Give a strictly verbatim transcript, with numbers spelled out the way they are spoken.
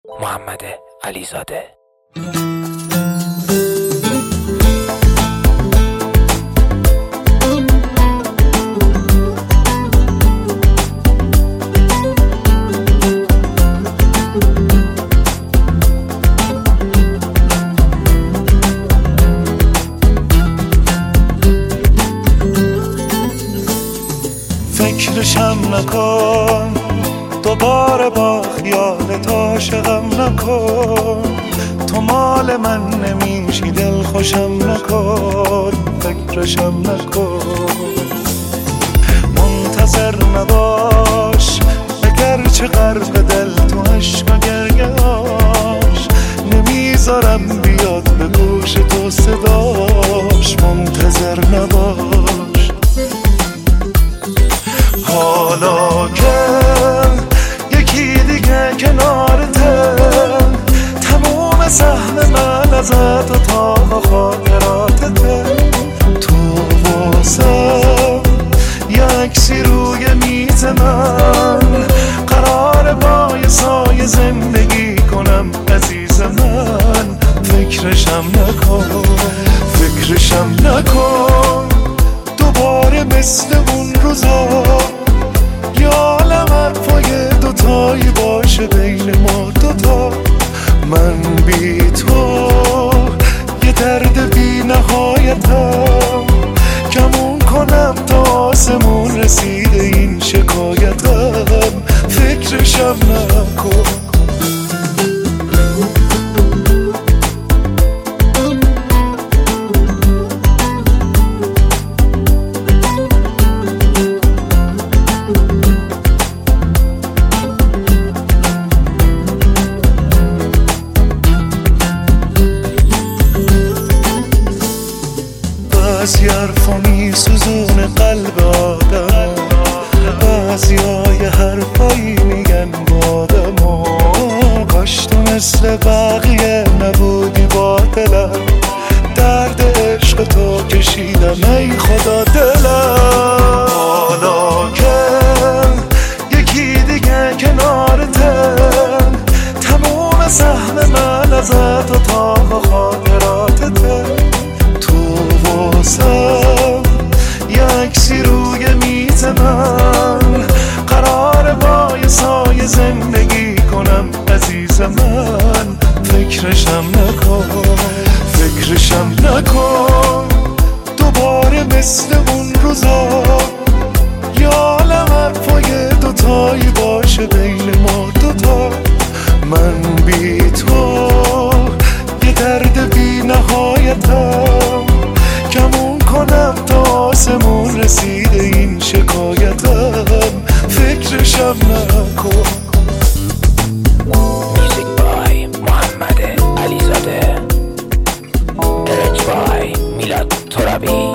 محمد علیزاده. فکرشم نکن دوباره با خیالت عاشقم نکن، تو مال من نمیشی دل خوشم نکن، فکرشم نکن. منتظر نباش اگرچه غرق دل تو عشق و گریه‌اش، نمیذارم بیاد به گوش تو صداش. منتظر نباش حالا که یکی دیگه کنارته، تموم سهم من ازت و تا خاطراتته. تو واسم یکسی روی میز من، قرار با یه سایه زندگی کنم عزیز من. فکرشم نکن فکرشم نکن دوباره مثل اون روزا، یه عالم حرفای دوتایی باشه بین ما دوتا. من بی تو یه درد بی نهایتم، کمون کنم تا آسمون رسیده این شکایتم. فکرشم نکن بعضی حرفا میسوزونه قلب آدم، بعضی های حرفایی میگن با آدم. کاش تو مثل بقیه نبودی با دلم، درد عشق تو کشیدم ای خدا دلم. حالا که یکی دیگه کنارته، تموم سهم من ازت و تا خاطراتته. واسم یکسی روی میز من، قرار با یه سایه زندگی کنم عزیز من. فکرشم نکن فکرشم نکن دوباره مثل اون روزا، یه عالم حرفای دوتایی باشه بین ما دوتا. من بی تو یه درد بی نهایتم، کمون کنم تا آسمون رسیده این شکایتم. فکرشم نکن. موزیک بای محمد علیزاده، ارج بای میلاد ترابی.